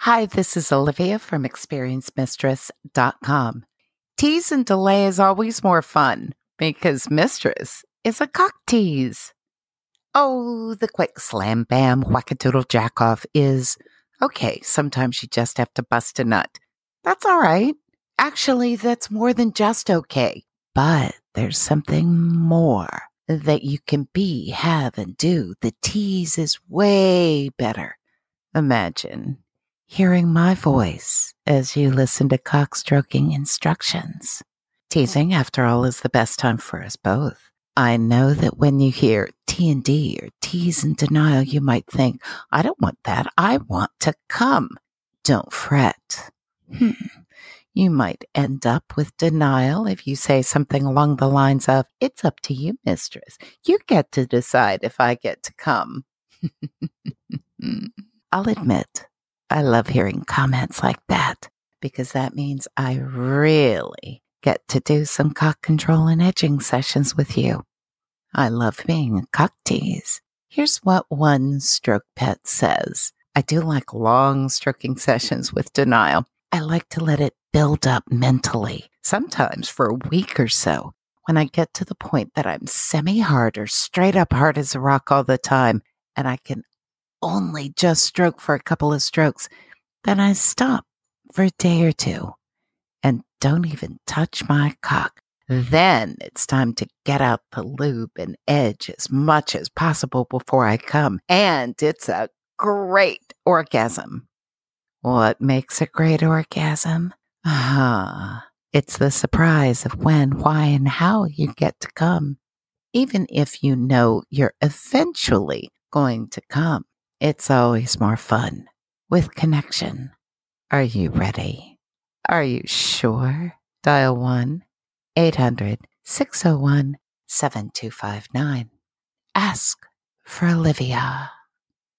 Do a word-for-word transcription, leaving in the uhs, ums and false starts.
Hi, this is Olivia from experience mistress dot com. Tease and delay is always more fun because Mistress is a cock tease. Oh, the quick slam bam wackadoodle jack off is okay. Sometimes you just have to bust a nut. That's all right. Actually, that's more than just okay. But there's something more that you can be, have, and do. The tease is way better. Imagine hearing my voice as you listen to cock stroking instructions. Teasing, after all, is the best time for us both. I know that when you hear T and D or tease and denial, you might think, I don't want that. I want to come. Don't fret. Hmm. You might end up with denial if you say something along the lines of, it's up to you, mistress. You get to decide if I get to come. I'll admit, I love hearing comments like that because that means I really get to do some cock control and edging sessions with you. I love being a cock tease. Here's what one stroke pet says. I do like long stroking sessions with denial. I like to let it build up mentally, sometimes for a week or so. When I get to the point that I'm semi-hard or straight up hard as a rock all the time, and I can only just stroke for a couple of strokes, then I stop for a day or two and don't even touch my cock. Then it's time to get out the lube and edge as much as possible before I come. And it's a great orgasm. What makes a great orgasm? Ah, it's the surprise of when, why, and how you get to come. Even if you know you're eventually going to come, it's always more fun with connection. Are you ready? Are you sure? Dial one eight hundred six oh one seven two five nine. Ask for Olivia.